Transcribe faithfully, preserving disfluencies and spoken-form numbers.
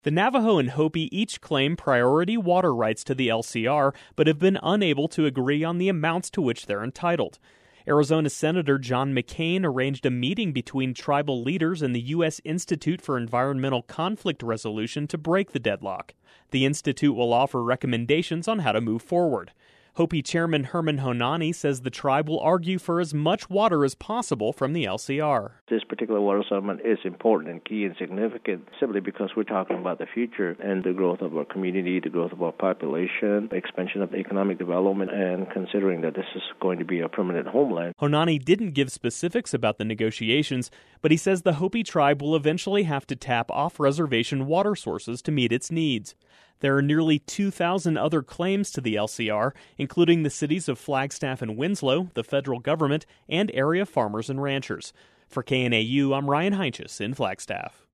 The Navajo and Hopi each claim priority water rights to the L C R, but have been unable to agree on the amounts to which they're entitled. Arizona Senator John McCain arranged a meeting between tribal leaders and the U S Institute for Environmental Conflict Resolution to break the deadlock. The institute will offer recommendations on how to move forward. Hopi Chairman Herman Honani says the tribe will argue for as much water as possible from the L C R. This particular water settlement is important and key and significant simply because we're talking about the future and the growth of our community, the growth of our population, expansion of economic development, and considering that this is going to be a permanent homeland. Honani didn't give specifics about the negotiations, but he says the Hopi tribe will eventually have to tap off-reservation water sources to meet its needs. There are nearly two thousand other claims to the L C R, including the cities of Flagstaff and Winslow, the federal government, and area farmers and ranchers. For K N A U, I'm Ryan Heinches in Flagstaff.